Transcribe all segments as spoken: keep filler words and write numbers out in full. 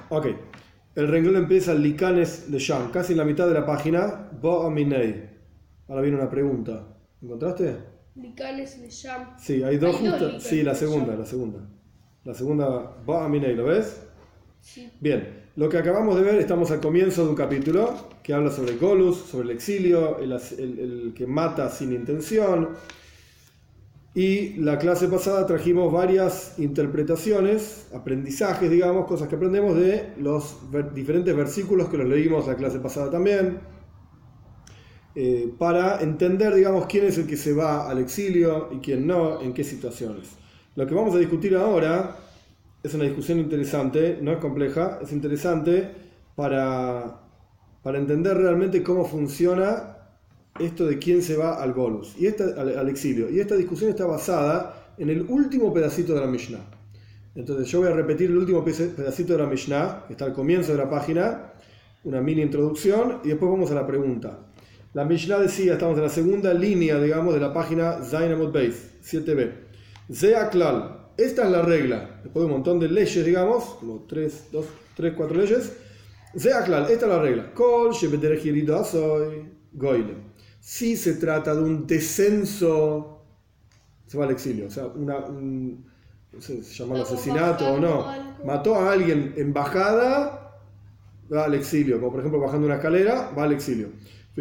Ok. El renglón empieza Likanes de Sham, casi en la mitad de la página. Bo'aminei. Ahora viene una pregunta. ¿Encontraste? Likanes de Sham. Sí, hay dos Hay dos justas. Likanes Sí, la de segunda, Sham. la segunda. La segunda Bo'aminei, ¿lo ves? Sí. Bien, lo que acabamos de ver, estamos al comienzo de un capítulo que habla sobre Golus, sobre el exilio, el, el, el que mata sin intención. Y la clase pasada trajimos varias interpretaciones, aprendizajes, digamos, cosas que aprendemos de los ver, diferentes versículos que los leímos la clase pasada también, eh, para entender, digamos, quién es el que se va al exilio y quién no, en qué situaciones. Lo que vamos a discutir ahora es una discusión interesante, no es compleja, es interesante para, para entender realmente cómo funciona esto de quién se va al Golus, y esta, al, al exilio. Y esta discusión está basada en el último pedacito de la Mishnah. Entonces yo voy a repetir el último pedacito de la Mishnah, que está al comienzo de la página, una mini introducción, y después vamos a la pregunta. La Mishnah decía, estamos en la segunda línea, digamos, de la página Zayin Amud Beis, siete b. Zea Klal, esta es la regla. Después de un montón de leyes, digamos, como tres, dos, tres, cuatro leyes. Zea Klal, esta es la regla. Kol shebederech yerido asoy goyle. Si se trata de un descenso, se va al exilio. O sea, una, un, no sé si se llama asesinato o no. Mató a alguien en bajada, va al exilio. Como por ejemplo bajando una escalera, va al exilio.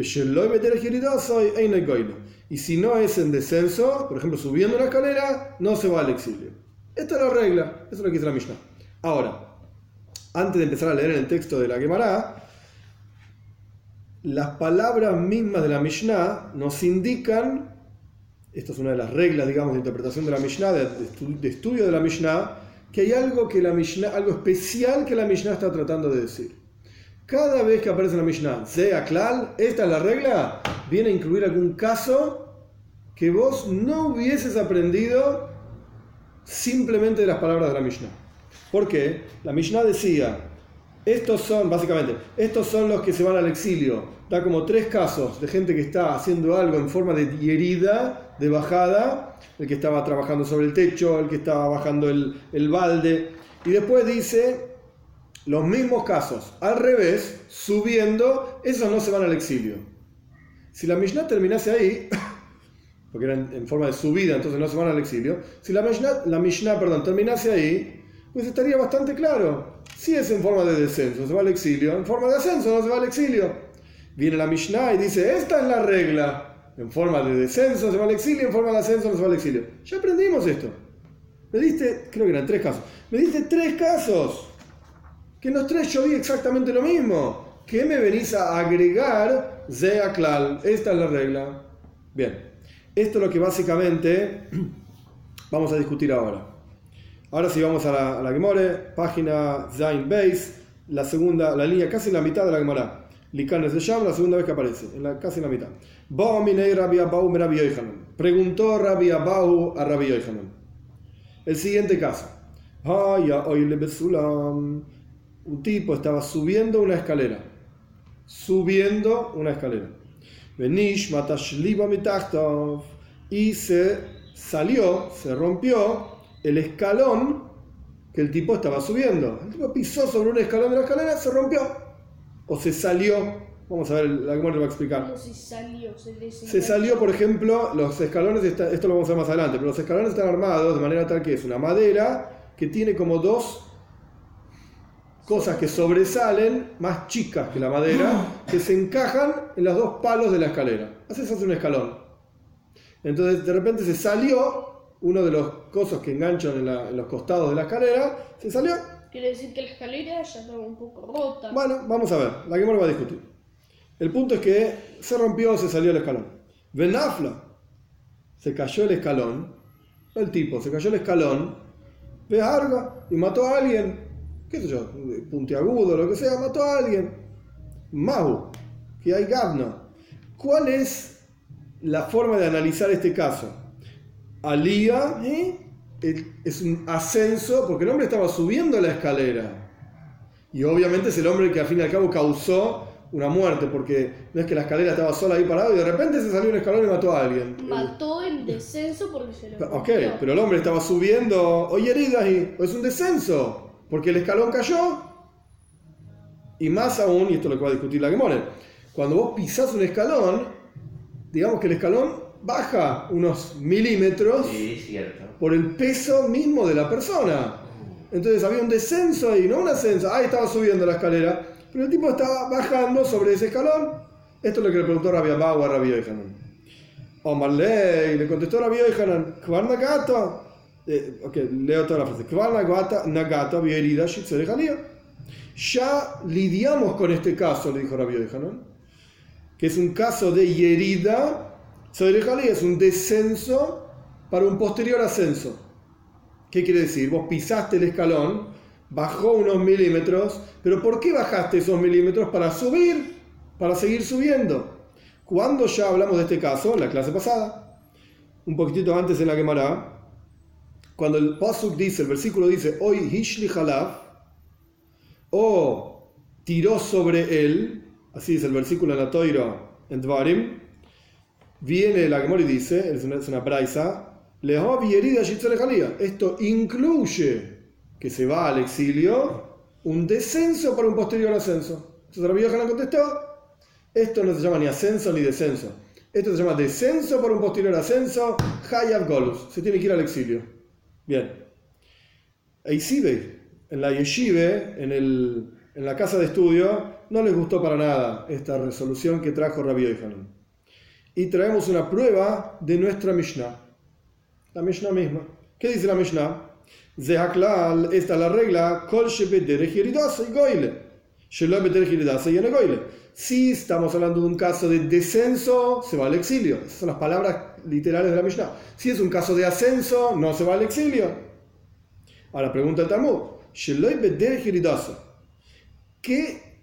Y si no es en descenso, por ejemplo subiendo una escalera, no se va al exilio. Esta es la regla. Eso es lo que dice la Mishnah. Ahora, antes de empezar a leer el texto de la Gemara, las palabras mismas de la Mishnah nos indican, esto es una de las reglas, digamos, de interpretación de la Mishnah, de, de estudio de la Mishnah, que hay algo que la Mishnah, algo especial que la Mishnah está tratando de decir. Cada vez que aparece en la Mishnah, Zea Klal, esta es la regla, viene a incluir algún caso que vos no hubieses aprendido simplemente de las palabras de la Mishnah. ¿Por qué? La Mishnah decía, estos son, básicamente, estos son los que se van al exilio. Da como tres casos de gente que está haciendo algo en forma de herida, de bajada, el que estaba trabajando sobre el techo, el que estaba bajando el, el balde. Y después dice, los mismos casos, al revés, subiendo, esos no se van al exilio. Si la Mishnah terminase ahí, porque era en, en forma de subida, entonces no se van al exilio. Si la Mishnah, la Mishnah perdón, terminase ahí, pues estaría bastante claro. Si es en forma de descenso, se va al exilio. En forma de ascenso, no se va al exilio. Viene la Mishnah y dice, esta es la regla. En forma de descenso se va al exilio, en forma de ascenso no se va al exilio. Ya aprendimos esto. Me diste, creo que eran tres casos. Me diste tres casos. Que en los tres yo vi exactamente lo mismo. ¿Qué me venís a agregar? Zea Klal. Esta es la regla. Bien. Esto es lo que básicamente vamos a discutir ahora. Ahora sí vamos a la, a la Gemore, página Zayin Beis, la segunda, la línea casi en la mitad de la Gemara. Likanes de Sham, la segunda vez que aparece, en la, casi en la mitad. Bo'aminei Rabbi Abahu me Rabbi Yochanan. Preguntó Rabbi Abahu a Rabbi Yochanan. El siguiente caso. Haya oile besulam. Un tipo estaba subiendo una escalera. Subiendo una escalera. Venish matashliba mitachtov. Y se salió, se rompió el escalón que el tipo estaba subiendo. El tipo pisó sobre un escalón de la escalera, se rompió. O se salió. Vamos a ver, la Gemara le va a explicar. ¿Cómo se salió? Se, se salió, por ejemplo, los escalones, está, esto lo vamos a ver más adelante, pero los escalones están armados de manera tal que es una madera que tiene como dos cosas que sobresalen, más chicas que la madera, que se encajan en los dos palos de la escalera. Así se hace un escalón. Entonces, de repente se salió uno de los cosos que enganchan en, la, en los costados de la escalera, se salió. Quiere decir que la escalera ya estaba un poco rota. Bueno, vamos a ver, la que va a discutir. El punto es que se rompió, se salió el escalón. Benafla, se cayó el escalón, el tipo, se cayó el escalón, ve arga y mató a alguien. ¿Qué sé yo? Puntiagudo, lo que sea, mató a alguien. Mahu, que hay gabna. ¿Cuál es la forma de analizar este caso? Alía, ¿eh? Es un ascenso, porque el hombre estaba subiendo la escalera. Y obviamente es el hombre que al fin y al cabo causó una muerte, porque no es que la escalera estaba sola ahí parado y de repente se salió un escalón y mató a alguien. Mató en descenso porque se lo Ok, pero el hombre estaba subiendo, oye heridas y es un descenso, porque el escalón cayó. Y más aún, y esto es lo que va a discutir la Gemara, cuando vos pisás un escalón, digamos que el escalón baja unos milímetros Sí, cierto. por el peso mismo de la persona. Entonces había un descenso ahí, no un ascenso. Ahí estaba subiendo la escalera, pero el tipo estaba bajando sobre ese escalón. Esto es lo que le preguntó Rabbi Abahu a Rabbi Yohanan. Omar Ley, le contestó Rabbi Yohanan, Kvar Nagato. Eh, ok, leo toda la frase. Kvar Nagato, Bierida, Shitzer Jalía. Ya lidiamos con este caso, le dijo Rabbi Yohanan, que es un caso de Yerida. Shitzer Jalía es un descenso para un posterior ascenso. ¿Qué quiere decir? Vos pisaste el escalón, bajó unos milímetros, pero ¿por qué bajaste esos milímetros? Para subir, para seguir subiendo. Cuando ya hablamos de este caso, en la clase pasada, un poquitito antes en la Gemara, cuando el pasuk dice, el versículo dice, hoy hishli halaf, o tiró sobre él, así dice el versículo en la Toira, en Dvarim, viene la Gemara y dice, es una, es una braisa, esto incluye que se va al exilio, un descenso para un posterior ascenso. Entonces Rabbi Yohanan contestó, esto no se llama ni ascenso ni descenso, esto se llama descenso para un posterior ascenso, Hayav Golus, se tiene que ir al exilio. Bien, Eisibe, en la yeshive, en, el, en la casa de estudio, no les gustó para nada esta resolución que trajo Rabbi Yohanan. Y traemos una prueba de nuestra Mishnah. La Mishnah misma. ¿Qué dice la Mishnah? Zehaklal, esta es la regla, Kol shebederech yeridasa y goile. Shelo bederech yeridasa y goile. Si estamos hablando de un caso de descenso, se va al exilio. Esas son las palabras literales de la Mishnah. Si es un caso de ascenso, no se va al exilio. Ahora pregunta el Talmud. Shelo bederech yeridasa. ¿Qué,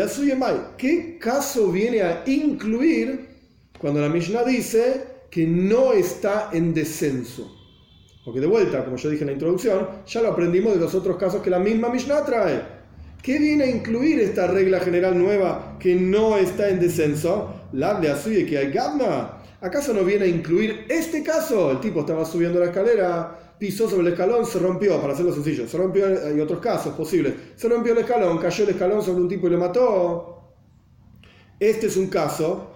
¿Qué caso viene a incluir cuando la Mishnah dice que no está en descenso? Porque de vuelta, como yo dije en la introducción, ya lo aprendimos de los otros casos que la misma Mishnah trae. ¿Qué viene a incluir esta regla general nueva que no está en descenso? La de Asuye que hay Gabna. ¿Acaso no viene a incluir este caso? El tipo estaba subiendo la escalera, pisó sobre el escalón, se rompió, para hacerlo sencillo, se rompió, hay otros casos posibles, se rompió el escalón, cayó el escalón sobre un tipo y lo mató. Este es un caso,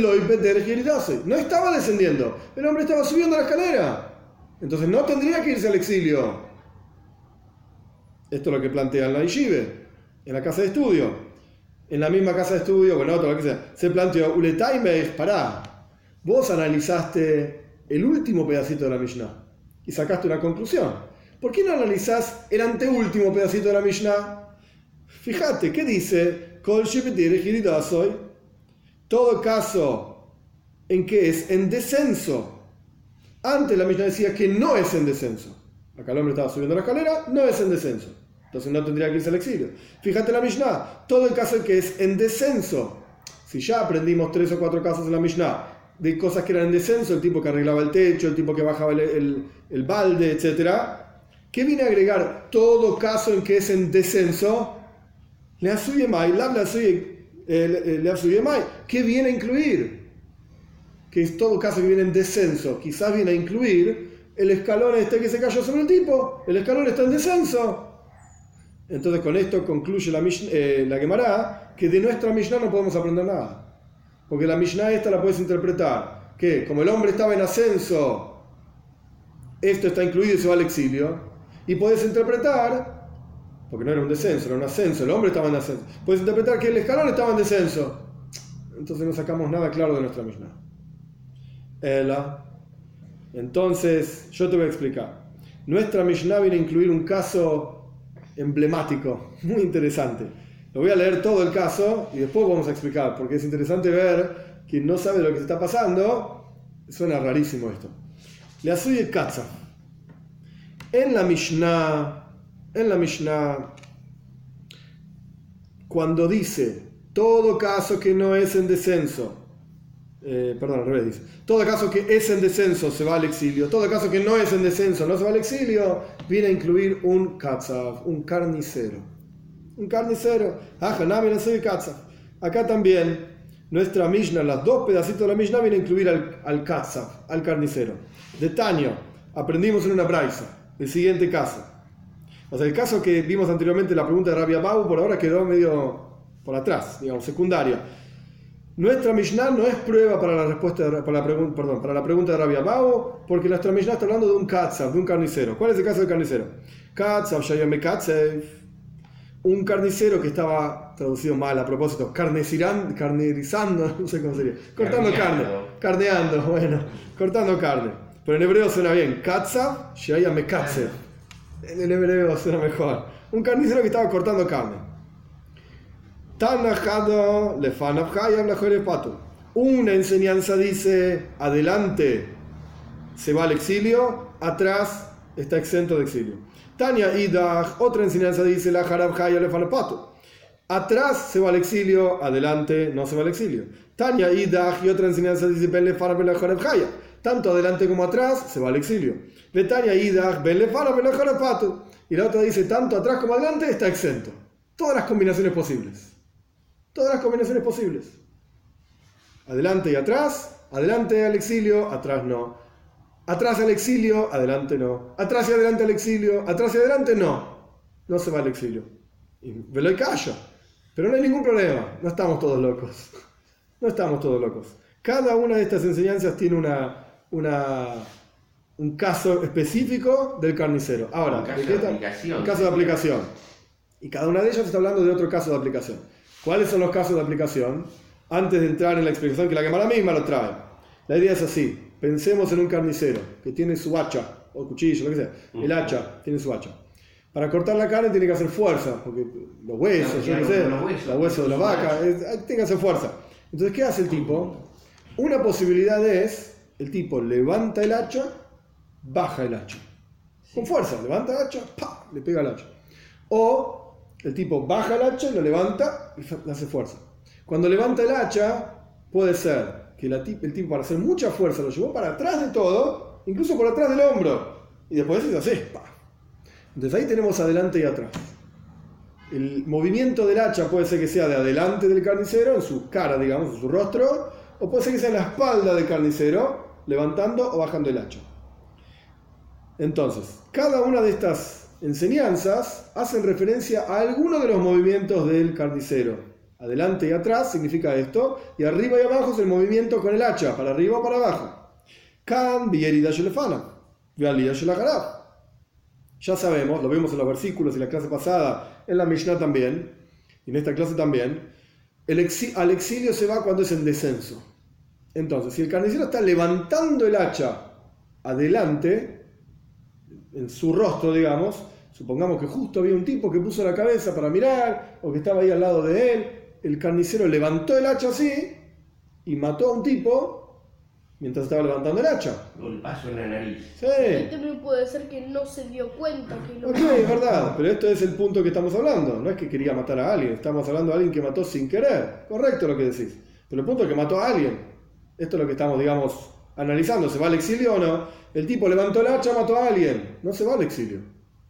no estaba descendiendo, el hombre estaba subiendo la escalera, entonces no tendría que irse al exilio. Esto es lo que plantea en la yeshive, en la casa de estudio. En la misma casa de estudio, bueno, otra, lo que sea, se planteó, Uletaimeich, pará, vos analizaste el último pedacito de la Mishnah y sacaste una conclusión. ¿Por qué no analizás el anteúltimo pedacito de la Mishnah? Fíjate, ¿qué dice? Kol shebedirech yeridasoy. Todo caso en que es en descenso. Antes la Mishnah decía que no es en descenso. Acá el hombre estaba subiendo la escalera, no es en descenso. Entonces no tendría que irse al exilio. Fíjate la Mishnah, todo el caso en que es en descenso. Si ya aprendimos tres o cuatro casos en la Mishnah de cosas que eran en descenso, el tipo que arreglaba el techo, el tipo que bajaba el, el, el balde, etcétera, ¿qué viene a agregar todo caso en que es en descenso? Le asuye mai, la asuye ¿qué viene a incluir? Que es todo caso que viene en descenso. Quizás viene a incluir el escalón este que se cayó sobre el tipo. El escalón está en descenso. Entonces con esto concluye la, eh, la Gemara que de nuestra Mishnah no podemos aprender nada. Porque la Mishnah esta la puedes interpretar que como el hombre estaba en ascenso, esto está incluido y se va al exilio. Y puedes interpretar, porque no era un descenso, era un ascenso, el hombre estaba en ascenso. Puedes interpretar que el escalón estaba en descenso. Entonces no sacamos nada claro de nuestra Mishnah. Ela. Entonces, yo te voy a explicar. Nuestra Mishnah viene a incluir un caso emblemático, muy interesante. Lo voy a leer todo el caso y después vamos a explicar, porque es interesante ver quien no sabe lo que se está pasando. Suena rarísimo esto. Le asuye Katza. En la Mishnah, en la Mishnah, cuando dice todo caso que no es en descenso, eh, perdón, al revés dice, todo caso que es en descenso se va al exilio, todo caso que no es en descenso no se va al exilio, viene a incluir un katzav, un carnicero. Un carnicero. Acá también, nuestra Mishnah, las dos pedacitos de la Mishnah, viene a incluir al, al katzav, al carnicero. De Taño, aprendimos en una braisa, el siguiente caso. O sea, el caso que vimos anteriormente, la pregunta de Rabbi Abahu, por ahora quedó medio por atrás, digamos, secundaria. Nuestra Mishnah no es prueba para la respuesta de, para la pregunta, perdón, para la pregunta de Rabbi Abahu, porque nuestra Mishnah está hablando de un katzav, de un carnicero. ¿Cuál es el caso del carnicero? Katzav, shayame katzev, un carnicero que estaba, traducido mal a propósito, carneciran, carnerizando, no sé cómo sería, cortando carne, carneando, bueno, cortando carne. Pero en hebreo suena bien, katzav, shayame katzev. En el hebreo suena mejor. Un carnicero que estaba cortando carne. Una enseñanza dice, adelante se va al exilio, atrás está exento de exilio. Tania Idach, otra enseñanza dice, la jarabjaya le fanapato. Atrás se va al exilio, adelante no se va al exilio. Tania Idach y otra enseñanza dice, ben le jarabjaya. Tanto adelante como atrás se va al exilio. De Tania Idach, ben le jarabpato. Y la otra dice, tanto atrás como adelante está exento. Todas las combinaciones posibles. Todas las combinaciones posibles. Adelante y atrás, adelante al exilio, atrás no. Atrás al exilio, adelante no. Atrás y adelante al exilio, atrás y adelante no. No se va al exilio. Y velo y callo. Pero no hay ningún problema. No estamos todos locos. No estamos todos locos. Cada una de estas enseñanzas tiene una, una, un caso específico del carnicero. Ahora, un caso ¿de de qué aplicación. Un caso de aplicación. Y cada una de ellas está hablando de otro caso de aplicación. ¿Cuáles son los casos de aplicación? Antes de entrar en la explicación que la Gemara misma lo trae. La idea es así. Pensemos en un carnicero que tiene su hacha, o cuchillo, lo que sea. El hacha tiene su hacha. Para cortar la carne tiene que hacer fuerza, porque los huesos, no, yo no sé, los huesos, los huesos de la vaca, es, tiene que hacer fuerza. Entonces, ¿qué hace el tipo? Una posibilidad es, el tipo levanta el hacha, baja el hacha. Con fuerza, levanta el hacha, ¡pah!, le pega el hacha. O el tipo baja el hacha, lo levanta y le hace fuerza. Cuando levanta el hacha, puede ser que la, el tipo para hacer mucha fuerza lo llevó para atrás de todo, incluso por atrás del hombro. Y después hizo así, ¡pah! Entonces ahí tenemos adelante y atrás. El movimiento del hacha puede ser que sea de adelante del carnicero, en su cara, digamos, en su rostro, o puede ser que sea en la espalda del carnicero, levantando o bajando el hacha. Entonces, cada una de estas enseñanzas hacen referencia a alguno de los movimientos del carnicero. Adelante y atrás significa esto, y arriba y abajo es el movimiento con el hacha, para arriba o para abajo. Kan biyerida shelefana, vealida shelagarab. Ya sabemos, lo vimos en los versículos y la clase pasada, en la Mishnah también, y en esta clase también, el exi- al exilio se va cuando es en descenso. Entonces, si el carnicero está levantando el hacha adelante, en su rostro, digamos, supongamos que justo había un tipo que puso la cabeza para mirar, o que estaba ahí al lado de él, el carnicero levantó el hacha así, y mató a un tipo mientras estaba levantando el hacha. Un paso en la nariz. Sí. Y también puede ser que no se dio cuenta que lo Ok, es verdad, pero esto es el punto que estamos hablando. No es que quería matar a alguien, estamos hablando de alguien que mató sin querer. Correcto lo que decís. Pero el punto es que mató a alguien. Esto es lo que estamos, digamos, analizando. ¿Se va al exilio o no? El tipo levantó el hacha, mató a alguien. No se va al exilio.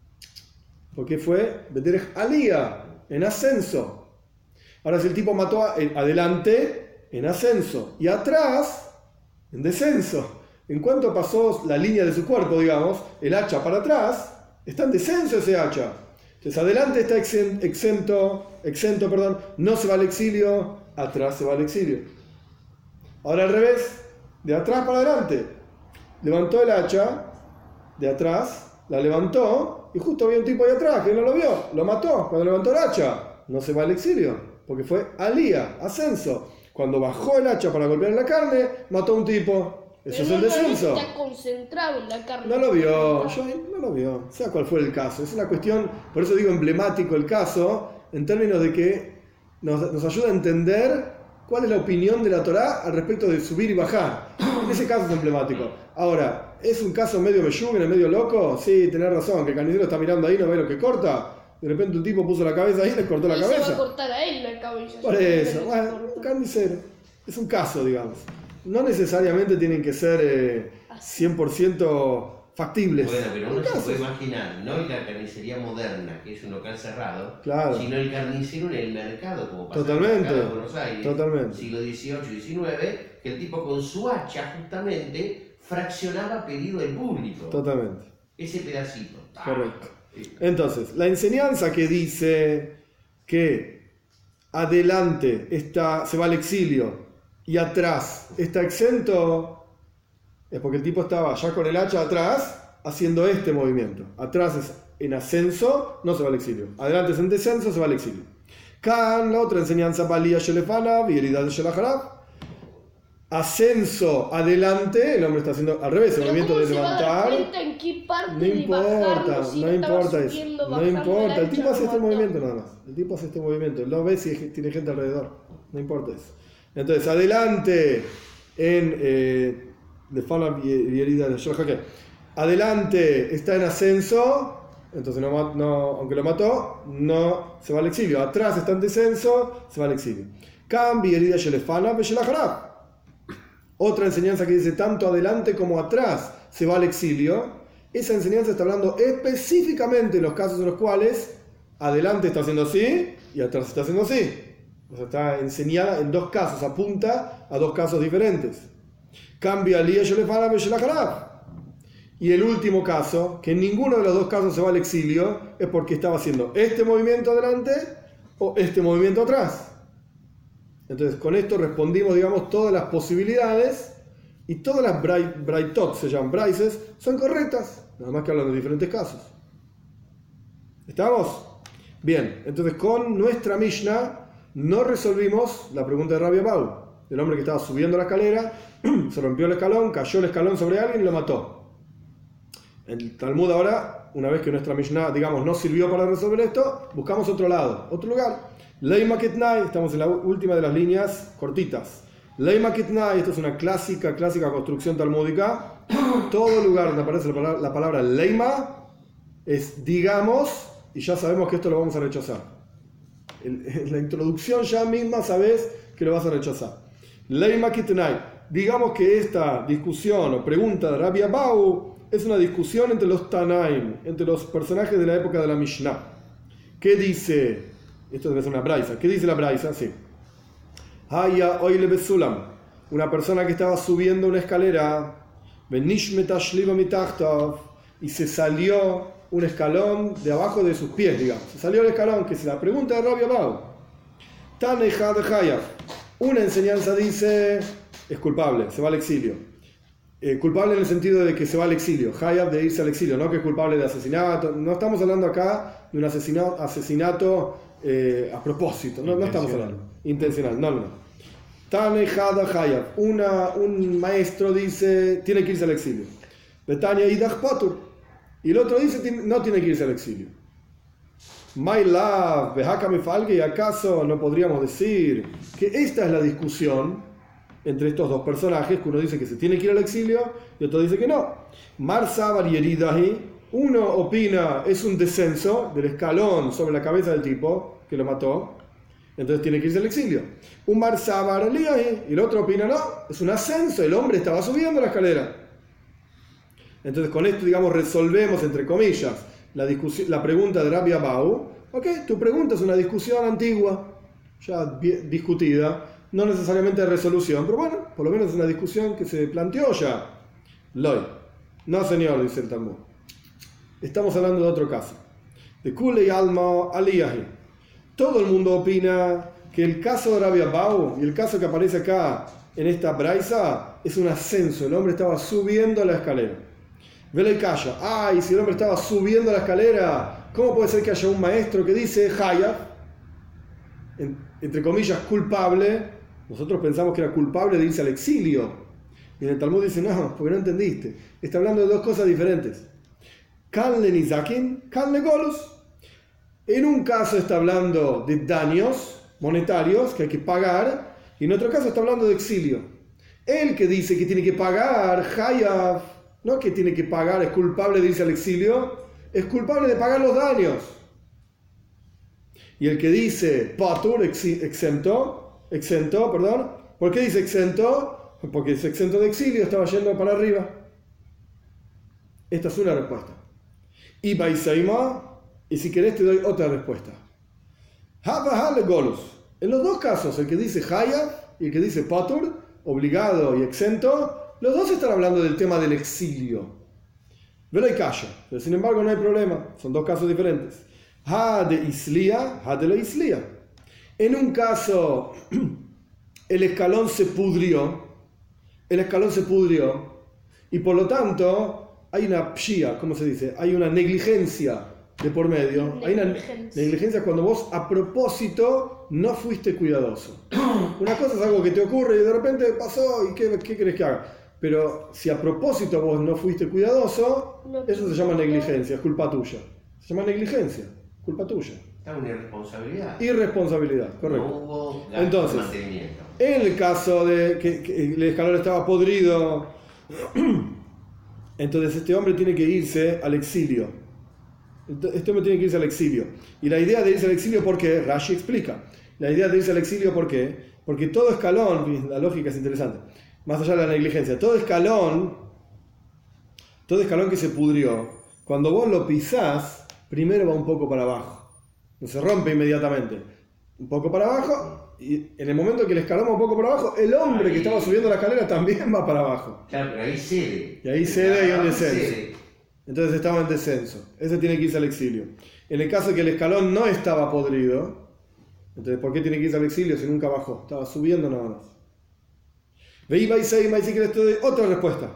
Porque fue Bederej Alía, en ascenso. Ahora, si el tipo mató a, eh, adelante, en ascenso, y atrás, en descenso. En cuanto pasó la línea de su cuerpo, digamos, el hacha para atrás, está en descenso ese hacha. Entonces, adelante está exento, exento, perdón, no se va al exilio, atrás se va al exilio. Ahora al revés, de atrás para adelante. Levantó el hacha, de atrás, la levantó, y justo había un tipo ahí atrás que no lo vio, lo mató cuando levantó el hacha. No se va al exilio, porque fue alía, ascenso. Cuando bajó el hacha para golpear la carne, mató a un tipo. Eso es el descenso. Está concentrado en la carne. No lo vio, yo no lo vio, sea cual fue el caso. Es una cuestión, por eso digo emblemático el caso, en términos de que nos, nos ayuda a entender cuál es la opinión de la Torá al respecto de subir y bajar. En ese caso es emblemático. Ahora, ¿es un caso medio meyugen, medio loco? Sí, tenés razón, que el carnicero está mirando ahí, no ve lo que corta. De repente un tipo puso la cabeza ahí y le cortó la y cabeza. se va a cortar a él la cabeza. Por eso, bueno, un carnicero. Es un caso, digamos. No necesariamente tienen que ser eh, cien por ciento factibles. Bueno, pero uno se puede imaginar, no en la carnicería moderna, que es un local cerrado, claro, sino el carnicero en el mercado, como pasa totalmente, en el mercado de Buenos Aires, totalmente. siglo dieciocho diecinueve, que el tipo con su hacha justamente fraccionaba pedido del público. Totalmente. Ese pedacito. Correcto. Entonces, la enseñanza que dice que adelante está, se va al exilio y atrás está exento, es porque el tipo estaba ya con el hacha atrás haciendo este movimiento. Atrás es en ascenso, no se va al exilio. Adelante es en descenso, se va al exilio. Kan, la otra enseñanza, valía Shelefana, virilidad de Shelacharab. Ascenso adelante, el hombre está haciendo al revés, el Pero movimiento ¿cómo de se va a dar levantar. cuenta en qué parte No de importa, bajarlo si no estaba importa eso. subiendo, No bajando importa, la el tipo hacha, hace este lo mató? movimiento nada más. El tipo hace este movimiento, él no ve si tiene gente alrededor. No importa eso. Entonces, adelante en eh, de Fana y herida de Shelachake. Adelante está en ascenso, entonces no, no, aunque lo mató, no se va al exilio. Atrás está en descenso, se va al exilio. Cambi herida Shelefana ve Shelacharab. Otra enseñanza que dice tanto adelante como atrás se va al exilio. Esa enseñanza está hablando específicamente en los casos en los cuales adelante está haciendo así y atrás está haciendo así. O sea, está enseñada en dos casos, apunta a dos casos diferentes. Cambia Aliyah Shelefana ve Shelacharab. Y el último caso, que en ninguno de los dos casos se va al exilio, es porque estaba haciendo este movimiento adelante o este movimiento atrás. Entonces, con esto respondimos, digamos, todas las posibilidades y todas las braitot, se llaman braises, son correctas, nada más que hablan de diferentes casos. ¿Estamos? Bien, entonces con nuestra Mishnah no resolvimos la pregunta de Rabbi Abau, del hombre que estaba subiendo la escalera, se rompió el escalón, cayó el escalón sobre alguien y lo mató. El Talmud ahora, una vez que nuestra Mishnah, digamos, no sirvió para resolver esto, buscamos otro lado, otro lugar. Leima Ketnai, estamos en la última de las líneas cortitas. Leima Ketnai, esto es una clásica, clásica construcción talmúdica. Todo lugar donde aparece la palabra, la palabra Leima es digamos, y ya sabemos que esto lo vamos a rechazar. En la introducción ya misma sabes que lo vas a rechazar. Leima Ketnai, digamos que esta discusión o pregunta de Rabbi Abau es una discusión entre los Tanaim, entre los personajes de la época de la Mishnah. ¿Qué dice? Esto debe ser una braisa. ¿Qué dice la braisa? Sí. Haya oile besulam. Una persona que estaba subiendo una escalera. Y se salió un escalón de abajo de sus pies, digamos. Se salió el escalón, que es la pregunta de Rabbi Abau. Taneja de Hayaf. Una enseñanza dice, es culpable, se va al exilio. Eh, culpable en el sentido de que se va al exilio. Hayab de irse al exilio, no que es culpable de asesinato. No estamos hablando acá de un asesinato, asesinato Eh, a propósito, no, no estamos hablando intencional, no, no, no. Tanejada Hayab, una un maestro dice tiene que irse al exilio. Betania Idach Potur, y el otro dice no tiene que irse al exilio. My love, Behakami Falge, y acaso no podríamos decir que esta es la discusión entre estos dos personajes, que uno dice que se tiene que ir al exilio y otro dice que no. Mar Sabar y Eridahi. Uno opina es un descenso del escalón sobre la cabeza del tipo que lo mató, entonces tiene que irse al exilio. Un Mar Sabar y el otro opina no, es un ascenso, el hombre estaba subiendo la escalera. Entonces con esto, digamos, resolvemos, entre comillas, la, discusión, la pregunta de Rabbi Abau. Ok, tu pregunta es una discusión antigua, ya discutida, no necesariamente de resolución, pero bueno, por lo menos es una discusión que se planteó ya. Loy, no señor, dice el Talmud. Estamos hablando de otro caso. De Kulei Alma Aliyahi. Todo el mundo opina que el caso de Rabbi Abau y el caso que aparece acá en esta braisa es un ascenso. El hombre estaba subiendo la escalera. Vele y calla. Ay, si el hombre estaba subiendo la escalera, ¿cómo puede ser que haya un maestro que dice Hayab, entre comillas, culpable? Nosotros pensamos que era culpable de irse al exilio. Y en el Talmud dice, no, porque no entendiste. Está hablando de dos cosas diferentes. Kanle Nizakin, Kanle Golus. En un caso está hablando de daños monetarios que hay que pagar, y en otro caso está hablando de exilio. El que dice que tiene que pagar, Hayab, no que tiene que pagar, es culpable de irse al exilio, es culpable de pagar los daños. Y el que dice Patur, exento, exento, perdón, ¿por qué dice exento? Porque es exento de exilio, estaba yendo para arriba. Esta es una respuesta. Y Baisaima, y si querés te doy otra respuesta. En los dos casos, el que dice Hayab y el que dice Patur, obligado y exento, los dos están hablando del tema del exilio. Velo y calla, pero sin embargo no hay problema, son dos casos diferentes. Ha de Islia, ha de la Islia. En un caso, el escalón se pudrió, el escalón se pudrió, y por lo tanto hay una pshia, ¿cómo se dice? Hay una negligencia de por medio. Hay una negligencia cuando vos a propósito no fuiste cuidadoso. Una cosa es algo que te ocurre y de repente pasó y ¿qué, qué querés que haga? Pero si a propósito vos no fuiste cuidadoso, No, eso se llama negligencia, es culpa tuya. Se llama negligencia, culpa tuya. Es una irresponsabilidad. Irresponsabilidad, correcto. No hubo gasto Entonces, de mantenimiento. En el caso de que, que el escalón estaba podrido, entonces este hombre tiene que irse al exilio. Este hombre tiene que irse al exilio. Y la idea de irse al exilio, ¿por qué? Rashi explica. La idea de irse al exilio, ¿por qué? Porque todo escalón, la lógica es interesante, más allá de la negligencia, todo escalón, todo escalón que se pudrió, cuando vos lo pisás, primero va un poco para abajo. No se rompe inmediatamente. Un poco para abajo, y en el momento que el escalón va un poco para abajo, el hombre que estaba subiendo la escalera también va para abajo. Claro, pero ahí cede. Y ahí cede y hay un descenso. Cede. Entonces estaba en descenso. Ese tiene que irse al exilio. En el caso de que el escalón no estaba podrido, entonces ¿por qué tiene que irse al exilio si nunca bajó? Estaba subiendo nada más. Veí, vais, seis, vais, si quieres te doy otra respuesta.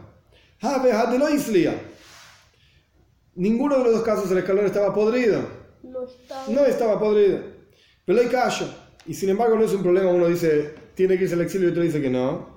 Ninguno de los dos casos el escalón estaba podrido. No estaba. No estaba podrido. Pero hay callo. Y sin embargo no es un problema. Uno dice, tiene que irse al exilio y otro dice que no.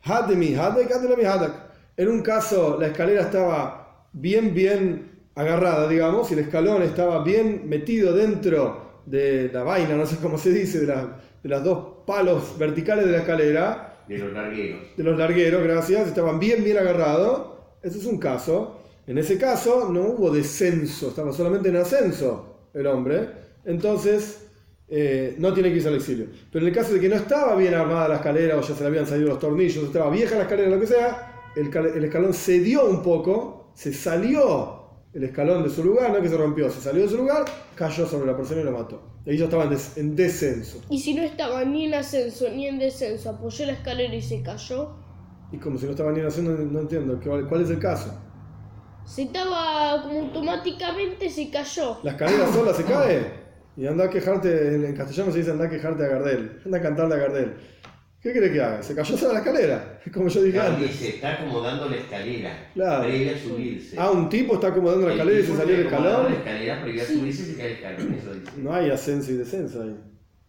En un caso la escalera estaba bien, bien agarrada, digamos, y el escalón estaba bien metido dentro de la vaina, no sé cómo se dice, de, la, de las dos palos verticales de la escalera. De los largueros. De los largueros, gracias. Estaban bien, bien agarrados. Ese es un caso. En ese caso no hubo descenso, estaba solamente en ascenso el hombre. Entonces eh, no tiene que irse al exilio. Pero en el caso de que no estaba bien armada la escalera o ya se le habían salido los tornillos, estaba vieja la escalera, lo que sea, el, el escalón cedió un poco, se salió el escalón de su lugar, no que se rompió, se salió de su lugar, cayó sobre la persona y lo mató. Y ellos estaban des, en descenso. Y si no estaba ni en ascenso ni en descenso, apoyó la escalera y se cayó. Y como si no estaba ni en ascenso, no, no entiendo. ¿Cuál es el caso? Se estaba como automáticamente se cayó. La escalera sola se cae. Y anda a quejarte, en castellano se dice anda a quejarte a Gardel. Anda a cantarle a Gardel. ¿Qué crees que haga? Se cayó sobre la escalera. Como yo dije Claro, antes. se está acomodando la escalera. Claro. Previa a subirse. Ah, un tipo está acomodando la escalera y se salió el escalón. La escalera previa a subirse se cae el escalón. Eso dice. No hay ascenso y descenso ahí.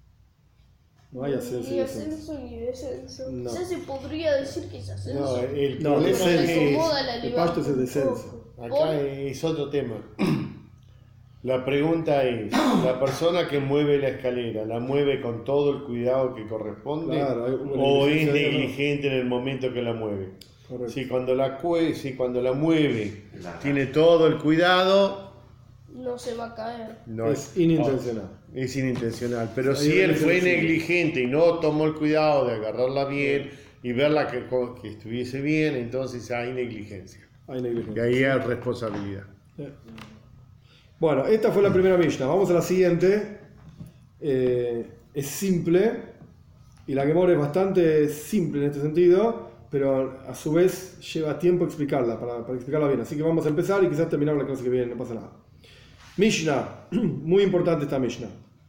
No hay ascenso y Ni descenso. ascenso ni descenso. No. Ya se podría decir que es ascenso. No, el No, problema descenso. es, Acomoda la el libertad pasto es el un descenso. poco. acá es otro tema. La pregunta es, ¿la persona que mueve la escalera la mueve con todo el cuidado que corresponde? Claro, hay una ¿O es negligencia de uno. negligente en el momento que la mueve? Correcto. Si cuando la, cue- si cuando la mueve La- tiene todo el cuidado, No se va a caer. no Es inintencional. Es inintencional, pero Ahí si hay él fue diferencia. negligente y no tomó el cuidado de agarrarla bien y verla que, que estuviese bien, entonces hay negligencia. Hay Y negligencia. ahí hay responsabilidad. Bueno, esta fue la primera Mishnah. Vamos a la siguiente. Eh, es simple. Y la Gemara es bastante simple en este sentido. Pero a su vez lleva tiempo explicarla, para, para explicarla bien. Así que vamos a empezar y quizás terminar la clase que viene, no pasa nada. Mishnah. Muy importante esta Mishnah.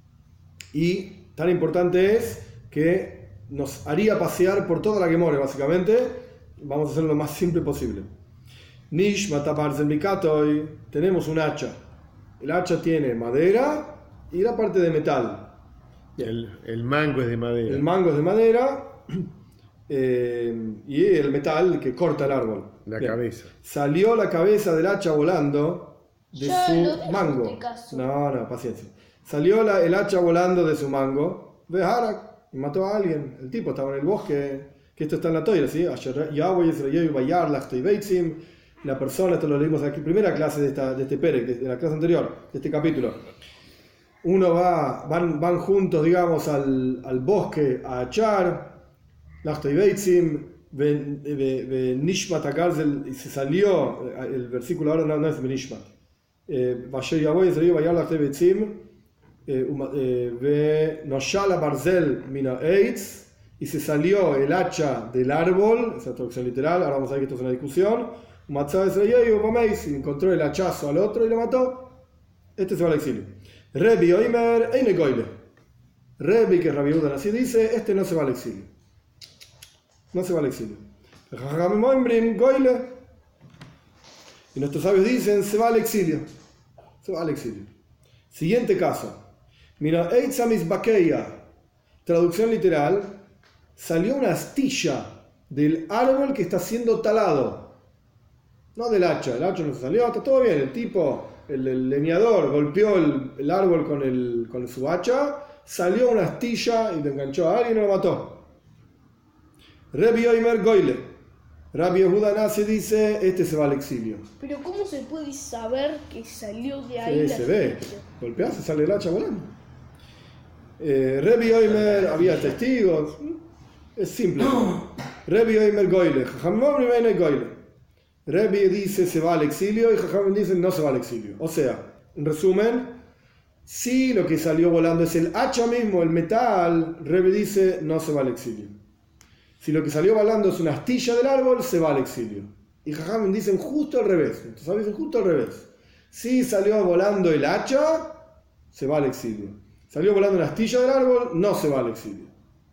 Y tan importante es que nos haría pasear por toda la Gemara, básicamente. Vamos a hacerlo lo más simple posible. Nish mataparzel mikatoy. Tenemos un hacha. El hacha tiene madera y la parte de metal. El, el mango es de madera. El mango es de madera eh, y el metal que corta el árbol. La Bien. cabeza. Salió la cabeza del hacha volando de Ya su lo dejo mango. este caso. No, no, paciencia. Salió la- el hacha volando de su mango. Ve Harak y mató a alguien. El tipo estaba en el bosque. Que esto está en la toira, ¿sí? Asher Yahweh Yisrael Bayar Lachtoy Beitzim. La persona, esto lo leímos en la primera clase de, esta, de este Perek, de, de la clase anterior, de este capítulo. Uno va, van, van juntos, digamos, al, al bosque a echar, Lachtoy Beitzim, Nishmat Agarzel, y se salió, el versículo ahora no, no es Nishmat. Asher Yahweh Yisrael Bayar Lachtoy Beitzim, Ve Noshala Barzel Mina Eitz, y se salió el hacha del árbol, esa traducción literal, ahora vamos a ver que esto es una discusión. Y encontró el hachazo al otro y lo mató. Este se va al exilio. Rebi Oimer Eine Goyle. Rebbe, que es Rabbi Yehuda así dice, este no se va al exilio. No se va al exilio. Y nuestros sabios dicen, se va al exilio. Se va al exilio. Siguiente caso. Mira, Eitzamis Bakeya, traducción literal, salió una astilla del árbol que está siendo talado. No del hacha, el hacha no se salió, está todo bien. El tipo, el, el leñador, golpeó el, el árbol con, el, con su hacha, salió una astilla y lo enganchó a alguien y lo mató. Rabbi Oimer Goyle. Rabbi Yehuda Nasi dice, este se va al exilio. Pero ¿cómo se puede saber que salió de ahí? Sí, la se ve. astilla? Golpeás y sale el hacha volando. Eh, Rabbi Oimer, había testigos. Es simple. Rabbi Oimer Goyle. Goyle. Rabbi dice se va al exilio y Jajam dice no se va al exilio. O sea, en resumen, si lo que salió volando es el hacha mismo, el metal, Rabbi dice no se va al exilio. Si lo que salió volando es una astilla del árbol, se va al exilio. Y Jajam dicen justo al revés. Entonces dicen justo al revés. Si salió volando el hacha, se va al exilio. Salió volando una astilla del árbol, no se va al exilio.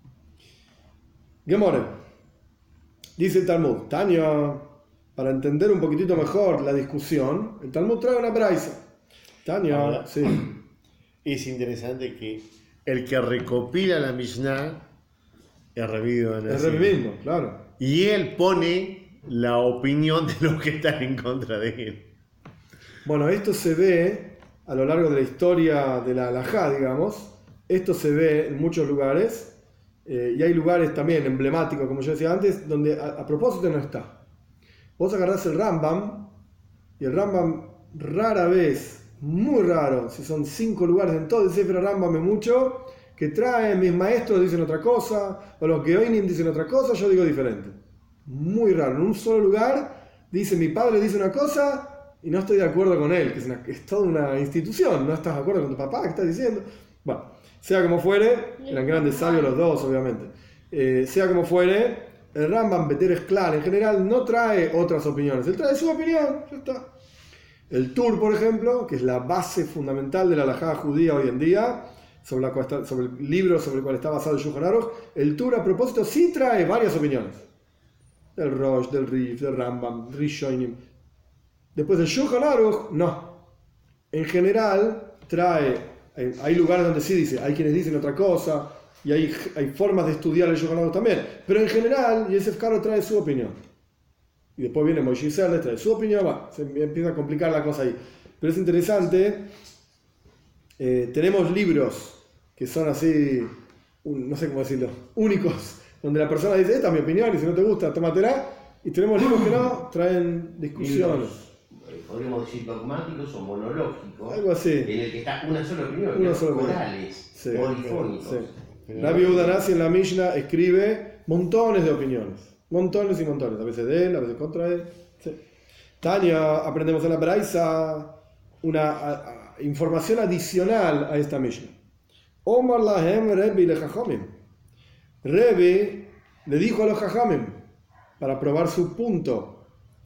Gemore. Dice el Talmud, Tanya, para entender un poquitito mejor la discusión, el Talmud trae una braisa. Tanya, Ahora, sí. Es interesante que el que recopila la Mishnah es Rabbi Yehuda Es Nasi. el mismo, claro. Y él pone la opinión de los que están en contra de él. Bueno, esto se ve a lo largo de la historia de la halajá, digamos. Esto se ve en muchos lugares. Eh, y hay lugares también emblemáticos, como yo decía antes, donde a, a propósito no está. Vos agarrás el Rambam, y el Rambam rara vez, muy raro, si son cinco lugares en todo el Sefer Rambam es mucho, que traen mis maestros dicen otra cosa, o los Geoinim dicen otra cosa, yo digo diferente. Muy raro, en un solo lugar dice mi padre dice una cosa y no estoy de acuerdo con él, que es, una, es toda una institución, no estás de acuerdo con tu papá, ¿qué estás diciendo? Bueno, sea como fuere, eran grandes sabios los dos, obviamente. Eh, sea como fuere, el Rambam Beteres Clar en general no trae otras opiniones, él trae su opinión, ya está. El Tur, por ejemplo, que es la base fundamental de la halajá judía hoy en día, sobre, la cual está, sobre el libro sobre el cual está basado el Shulchan Aruch, el Tur a propósito sí trae varias opiniones. Del Rosh, del Rif, del Rambam, Rishonim. Después del Shulchan Aruch, no. En general trae, hay, hay lugares donde sí dice, hay quienes dicen otra cosa, y hay, hay formas de estudiar el Shulchan Aruch también. Pero en general, Yosef Karo trae su opinión. Y después viene Moshe Serles, trae su opinión, va, se empieza a complicar la cosa ahí. Pero es interesante, eh, tenemos libros que son así, un, no sé cómo decirlo, únicos, donde la persona dice, esta es mi opinión, y si no te gusta, tómatela. Y tenemos libros que no, traen discusiones. Libros, podríamos decir dogmáticos o monológicos, Algo así. en el que está una sola opinión, Una los sola opinión. corales, Sí, polifónicos. sí. Rabbi Yehuda Nasi en la Mishnah escribe montones de opiniones. Montones y montones. A veces de él, a veces contra él. Sí. Tania, aprendemos en la Braisa una a, a, información adicional a esta Mishnah. Omar lahem Rebbe le Jajamim. Rebbe le dijo a los Jajamim para probar su punto.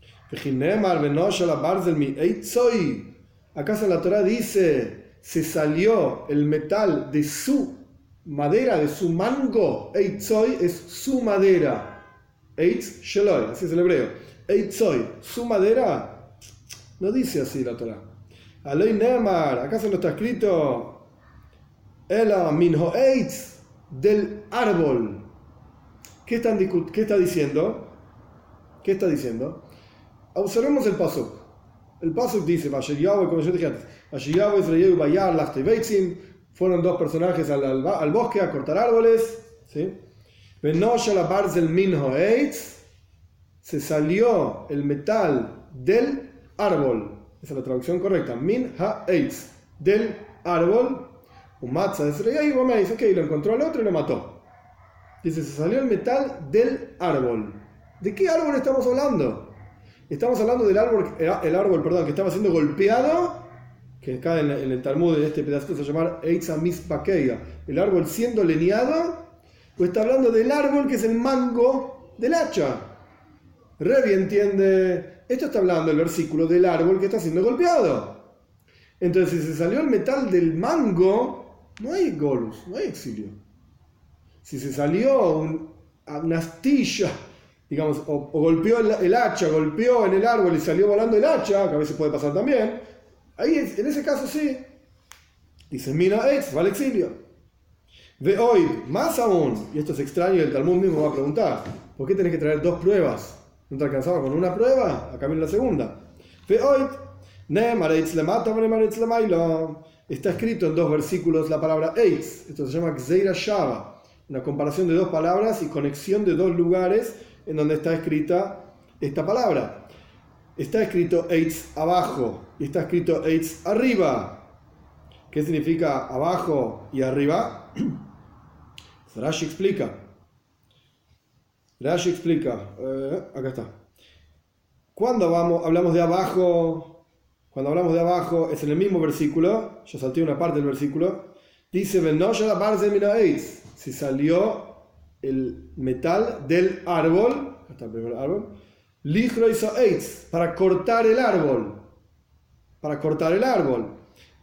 ¿Acaso en la Torah dice se salió el metal de su madera, de su mango? Eitzoi es su madera. Eitz Sheloi, así es el hebreo. Eitzoi, su madera. No dice así la Torah. Aloi Neemar, ¿acaso no está escrito? Ela minho eitz, del árbol. ¿Qué, están, ¿Qué está diciendo? ¿Qué está diciendo? Observemos el pasuk. El pasuk dice, como yo dije antes, fueron dos personajes al, al, al bosque a cortar árboles. ¿Sí? Se salió el metal del árbol. Esa es la traducción correcta. Min ha-eitz, del árbol. Un matzah de Sreyay y me dice, ok, lo encontró al otro y lo mató. Dice, se salió el metal del árbol. ¿De qué árbol estamos hablando? Estamos hablando del árbol, el árbol, perdón, que estaba siendo golpeado, que acá en, en el Talmud, en este pedacito se llama Eitza Mispakeya, el árbol siendo leñado, o está hablando del árbol que es el mango del hacha. Revi entiende, esto está hablando el versículo del árbol que está siendo golpeado. Entonces, si se salió el metal del mango, no hay golus, no hay exilio. Si se salió un, una astilla, digamos, o, o golpeó el, el hacha, golpeó en el árbol y salió volando el hacha, que a veces puede pasar también, ahí es, en ese caso sí. Dice, mina ex, va al exilio. Ve hoy, más aún, y esto es extraño, el Talmud mismo va a preguntar, ¿por qué tenés que traer dos pruebas? ¿No te alcanzaba con una prueba? Acá viene la segunda. Ve hoy, está escrito en dos versículos la palabra eitz. Esto se llama Gzeira Shava, una comparación de dos palabras y conexión de dos lugares en donde está escrita esta palabra. Está escrito eitz abajo y está escrito eitz arriba. ¿Qué significa abajo y arriba? Rashi explica. Rashi explica. Eh, acá está. Cuando vamos, hablamos de abajo, cuando hablamos de abajo, es en el mismo versículo. Yo salté una parte del versículo. Dice, si salió el metal del árbol, acá está el primer árbol, para cortar el árbol. Para cortar el árbol.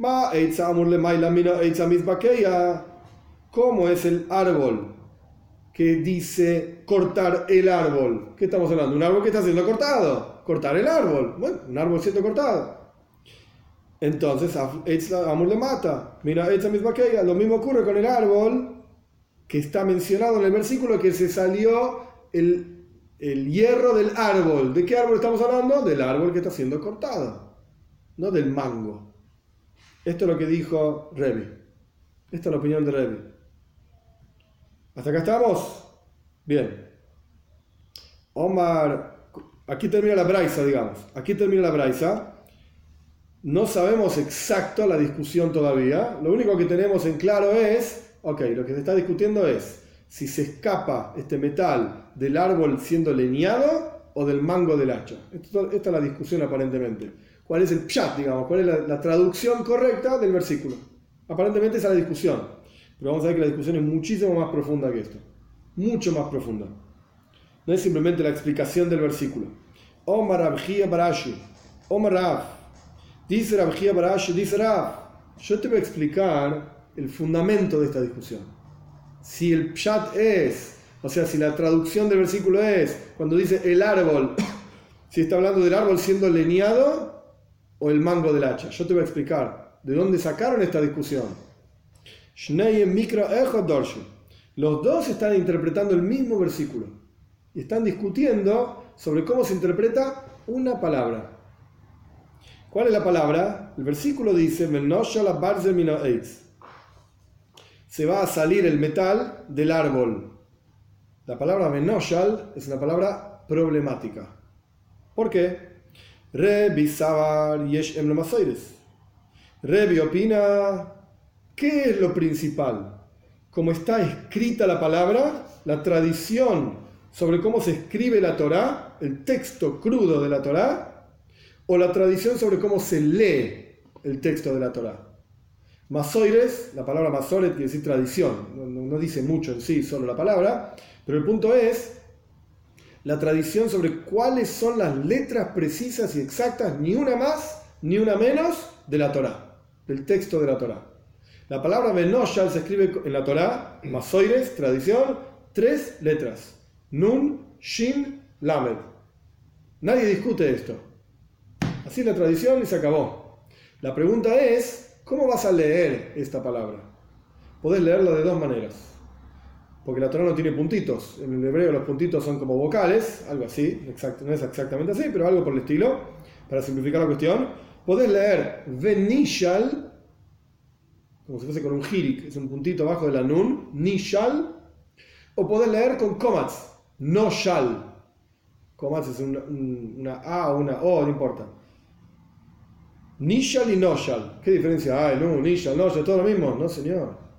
¿Cómo es el árbol que dice cortar el árbol? ¿Qué estamos hablando? ¿Un árbol que está siendo cortado? Cortar el árbol. Bueno, un árbol siendo cortado. Entonces, Amur le mata. Mira, lo mismo ocurre con el árbol que está mencionado en el versículo, que se salió el, el hierro del árbol. ¿De qué árbol estamos hablando? Del árbol que está siendo cortado, no del mango. Esto es lo que dijo Rebbe. Esta es la opinión de Rebbe. ¿Hasta acá estamos? Bien. Omar, aquí termina la braisa, digamos. Aquí termina la braisa. No sabemos exacto la discusión todavía. Lo único que tenemos en claro es, ok, lo que se está discutiendo es si se escapa este metal del árbol siendo leñado o del mango del hacha. Esto, esta es la discusión aparentemente. ¿Cuál es el pshat, digamos? ¿Cuál es la, la traducción correcta del versículo? Aparentemente esa es la discusión. Pero vamos a ver que la discusión es muchísimo más profunda que esto. Mucho más profunda. No es simplemente la explicación del versículo. Omar Rabjía Barashi. Omar Rav. Dice Rabjía Barashi, dice Rav. Yo te voy a explicar el fundamento de esta discusión. Si el pshat es, o sea, si la traducción del versículo es, cuando dice el árbol, si está hablando del árbol siendo leñado o el mango del hacha. Yo te voy a explicar de dónde sacaron esta discusión. Los dos están interpretando el mismo versículo y están discutiendo sobre cómo se interpreta una palabra. ¿Cuál es la palabra? El versículo dice: se va a salir el metal del árbol. La palabra menoshal es una palabra problemática. ¿Por qué? Rebi Sabar Yesh Em Lamasoires. Rebi opina, ¿qué es lo principal? Como está escrita la palabra, la tradición sobre cómo se escribe la Torá, el texto crudo de la Torá, o la tradición sobre cómo se lee el texto de la Torá. Masoires, la palabra masoret quiere decir tradición, no, no, no dice mucho en sí, solo la palabra, pero el punto es la tradición sobre cuáles son las letras precisas y exactas, ni una más ni una menos, de la Torá, del texto de la Torá. La palabra Menoshal se escribe en la Torá, Masoires, tradición, tres letras: Nun, Shin, Lamed. Nadie discute esto. Así es la tradición y se acabó. La pregunta es, ¿cómo vas a leer esta palabra? Podés leerla de dos maneras. Porque la Torá no tiene puntitos. En el hebreo los puntitos son como vocales, algo así, exacto, no es exactamente así, pero algo por el estilo, para simplificar la cuestión. Podés leer Venishal, como si fuese con un hirik, es un puntito abajo de la nun, Nishal, o podés leer con komats, Noshal. Komats es una, una A o una O, no importa. Nishal y Noshal. ¿Qué diferencia hay? No, Nishal, Noshal, todo lo mismo. No, señor.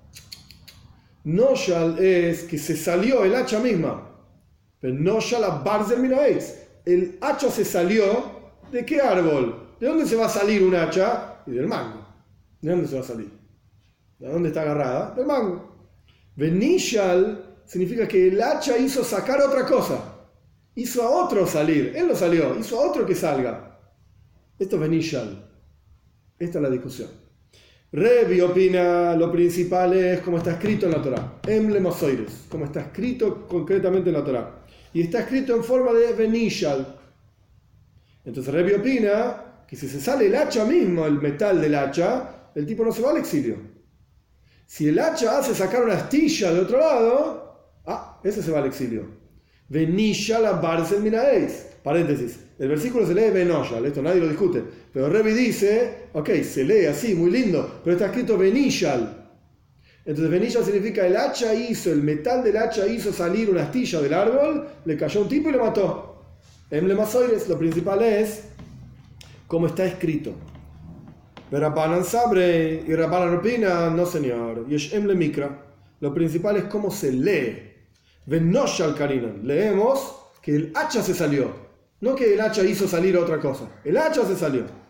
Noshal es que se salió el hacha misma. Pero Noshal a Barzel Minoeitz. El hacha se salió ¿de qué árbol? ¿De dónde se va a salir un hacha? Y del mango. ¿De dónde se va a salir? ¿De dónde está agarrada? Del mango. Venishal significa que el hacha hizo sacar otra cosa. Hizo a otro salir. Él lo salió. Hizo a otro que salga. Esto es Venishal. Esta es la discusión. Rebi opina, lo principal es como está escrito en la Torá. Emble Masoires, como está escrito concretamente en la Torá. Y está escrito en forma de Benishal. Entonces Rebi opina que si se sale el hacha mismo, el metal del hacha, el tipo no se va al exilio. Si el hacha hace sacar una astilla de otro lado, ah, ese se va al exilio. Benishal Barcel Minaeis. Paréntesis. El versículo se lee Benoshal, esto nadie lo discute. Pero Rebi dice, ok, se lee así, muy lindo, pero está escrito Benishal. Entonces Benishal significa el hacha hizo, el metal del hacha hizo salir una astilla del árbol, le cayó un tipo y lo mató. Emble Masoires, lo principal es como está escrito. Pero Rabbanan Sabre y Rabbanan opina, no señor. Yesh Emble Mikra, lo principal es cómo se lee. Benoshal Karinan, leemos que el hacha se salió. No que el hacha hizo salir otra cosa. El hacha se salió.